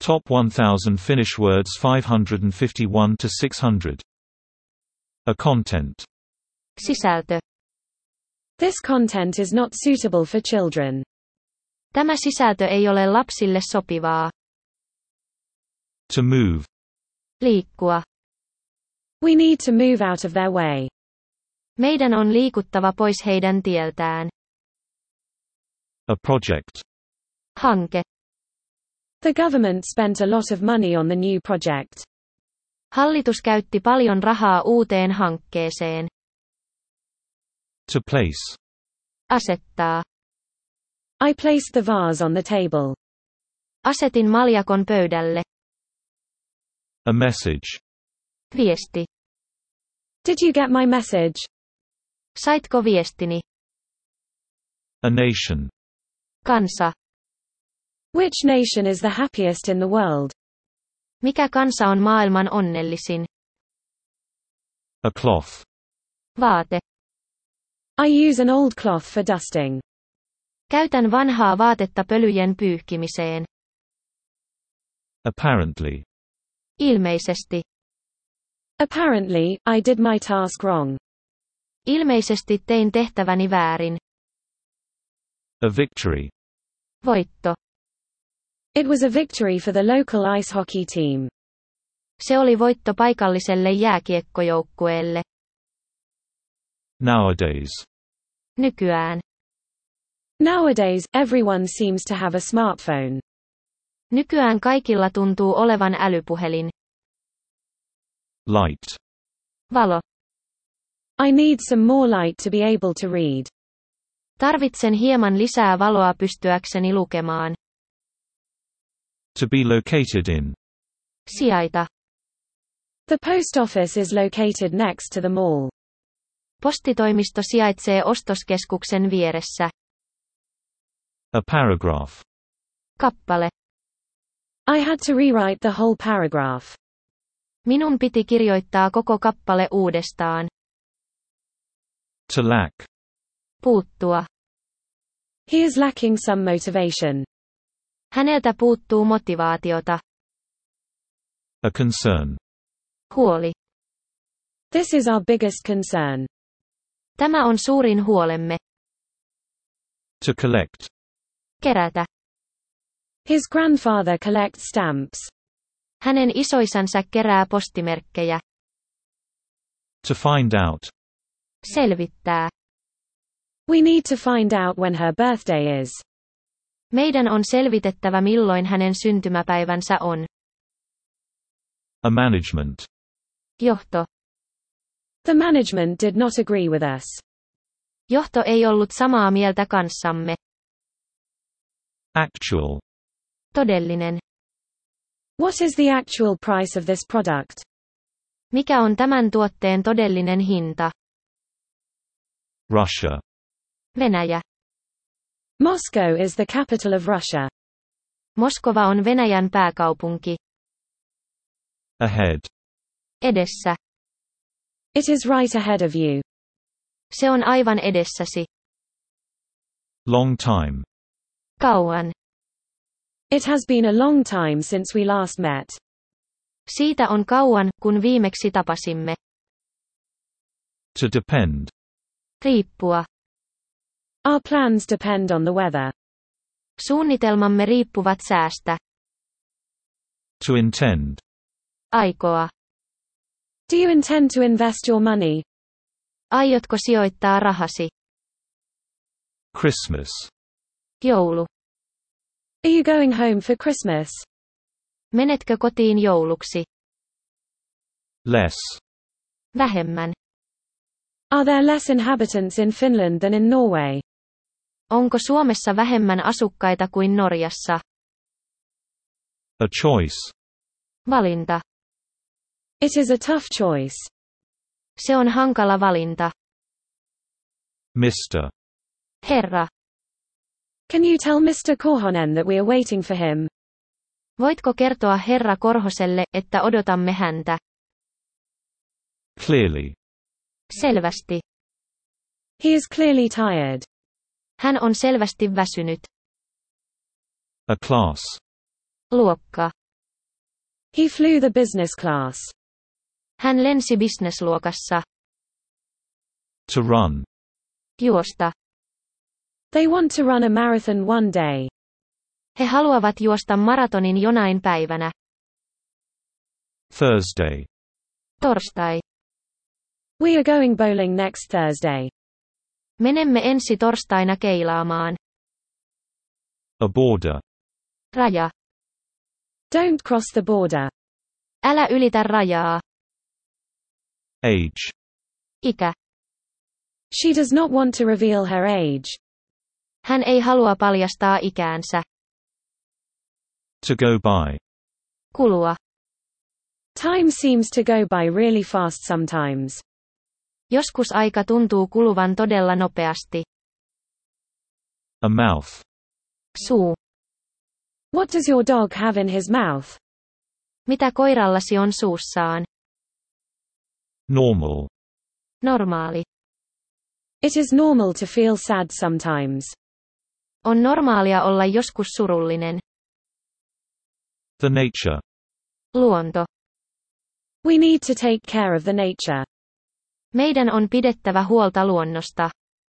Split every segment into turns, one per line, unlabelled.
Top 1000 Finnish words 551 to 600. A content.
Sisältö.
This content is not suitable for children.
Tämä sisältö ei ole lapsille sopivaa.
To move.
Liikkua.
We need to move out of their way.
Meidän on liikuttava pois heidän tieltään.
A project.
Hanke.
The government spent a lot of money on the new project.
Hallitus käytti paljon rahaa uuteen hankkeeseen.
To place.
Asettaa.
I placed the vase on the table.
Asetin maljakon pöydälle.
A message.
Viesti.
Did you get my message?
Saitko viestini?
A nation.
Kansa.
Which nation is the happiest in the world?
Mikä kansa on maailman onnellisin?
A cloth.
Vaate.
I use an old cloth for dusting.
Käytän vanhaa vaatetta pölyjen pyyhkimiseen.
Apparently.
Ilmeisesti.
Apparently, I did my task wrong.
Ilmeisesti tein tehtäväni väärin.
A victory.
Voitto.
It was a victory for the local ice hockey team.
Se oli voitto paikalliselle jääkiekkojoukkueelle.
Nowadays.
Nykyään.
Nowadays, everyone seems to have a smartphone.
Nykyään kaikilla tuntuu olevan älypuhelin.
Light.
Valo.
I need some more light to be able to read.
Tarvitsen hieman lisää valoa pystyäkseni lukemaan.
To be located in.
Sijaita.
The post office is located next to the mall.
Postitoimisto sijaitsee ostoskeskuksen vieressä.
A paragraph.
Kappale.
I had to rewrite the whole paragraph.
Minun piti kirjoittaa koko kappale uudestaan.
To lack.
Puuttua.
He is lacking some motivation.
Häneltä puuttuu motivaatiota.
A concern.
Huoli.
This is our biggest concern.
Tämä on suurin huolemme.
To collect.
Kerätä.
His grandfather collects stamps.
Hänen isoisänsä kerää postimerkkejä.
To find out.
Selvittää.
We need to find out when her birthday is.
Meidän on selvitettävä milloin hänen syntymäpäivänsä on.
A management.
Johto.
The management did not agree with us.
Johto ei ollut samaa mieltä kanssamme.
Actual.
Todellinen. What is the actual price of this product?
Mikä on tämän tuotteen todellinen hinta?
Russia.
Venäjä.
Moscow is the capital of Russia.
Moskova on Venäjän pääkaupunki.
Ahead.
Edessä.
It is right ahead of you.
Se on aivan edessäsi.
Long time.
Kauan. It has been a long time since we last met.
Siitä on kauan, kun viimeksi tapasimme.
To depend.
Riippua.
Our plans depend on the weather.
Suunnitelmamme riippuvat säästä.
To intend.
Aikoa.
Do you intend to invest your money?
Aiotko sijoittaa rahasi?
Christmas.
Joulu.
Are you going home for Christmas?
Menetkö kotiin jouluksi?
Less.
Vähemmän.
Are there less inhabitants in Finland than in Norway?
Onko Suomessa vähemmän asukkaita kuin Norjassa?
A choice.
Valinta.
It is a tough choice.
Se on hankala valinta.
Mr.
Herra. Can you tell Mr. Korhonen that we are waiting for him?
Voitko kertoa herra Korhoselle, että odotamme häntä?
Clearly.
Selvästi.
He is clearly tired.
Hän on selvästi väsynyt.
A class.
Luokka.
He flew the business class.
Hän lensi businessluokassa.
To run.
Juosta.
They want to run a marathon one day.
He haluavat juosta maratonin jonain päivänä.
Thursday.
Torstai.
We are going bowling next Thursday.
Menemme ensi torstaina keilaamaan.
A border.
Raja.
Don't cross the border.
Älä ylitä rajaa.
Age.
Ikä.
She does not want to reveal her age.
Hän ei halua paljastaa ikäänsä.
To go by.
Kulua.
Time seems to go by really fast sometimes.
Joskus aika tuntuu kuluvan todella nopeasti.
A mouth.
Suu.
What does your dog have in his mouth?
Mitä koirallasi on suussaan?
Normal.
Normaali.
It is normal to feel sad sometimes.
On normaalia olla joskus surullinen.
The nature.
Luonto.
We need to take care of the nature.
Meidän on pidettävä huolta luonnosta.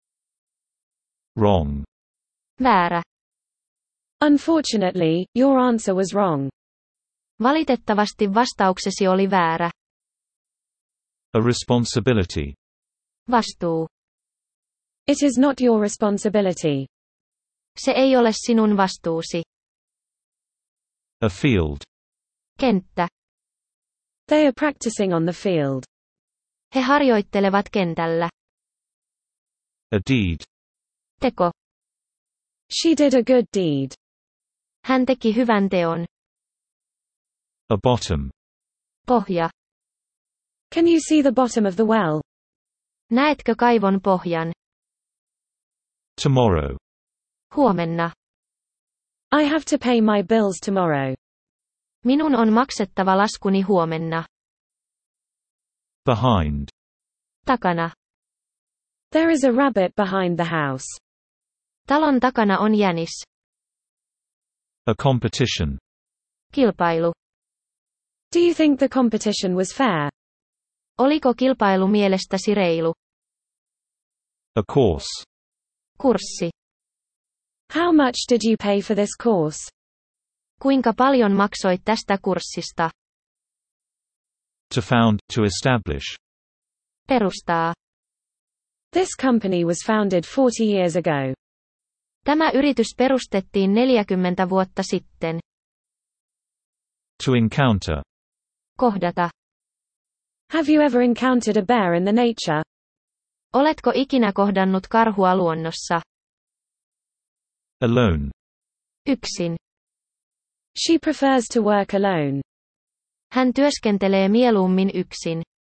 Wrong.
Väärä.
Unfortunately, your answer was wrong.
Valitettavasti vastauksesi oli väärä.
A responsibility.
Vastuu.
It is not your responsibility.
Se ei ole sinun vastuusi.
A field.
Kenttä.
They are practicing on the field.
He harjoittelevat kentällä.
A deed.
Teko.
She did a good deed.
Hän teki hyvän teon.
A bottom.
Pohja.
Can you see the bottom of the well?
Näetkö kaivon pohjan?
Tomorrow.
Huomenna.
I have to pay my bills tomorrow.
Minun on maksettava laskuni huomenna.
Behind.
Takana.
There is a rabbit behind the house.
Talon takana on jänis.
A competition.
Kilpailu.
Do you think the competition was fair?
Oliko kilpailu mielestäsi reilu?
A course.
Kurssi.
How much did you pay for this course?
Kuinka paljon maksoit tästä kurssista?
To found, to establish.
Perustaa.
This company was founded 40 years ago.
Tämä yritys perustettiin 40 vuotta sitten.
To encounter.
Kohdata.
Have you ever encountered a bear in the nature?
Oletko ikinä kohdannut karhua luonnossa?
Alone.
Yksin.
She prefers to work alone.
Hän työskentelee mieluummin yksin.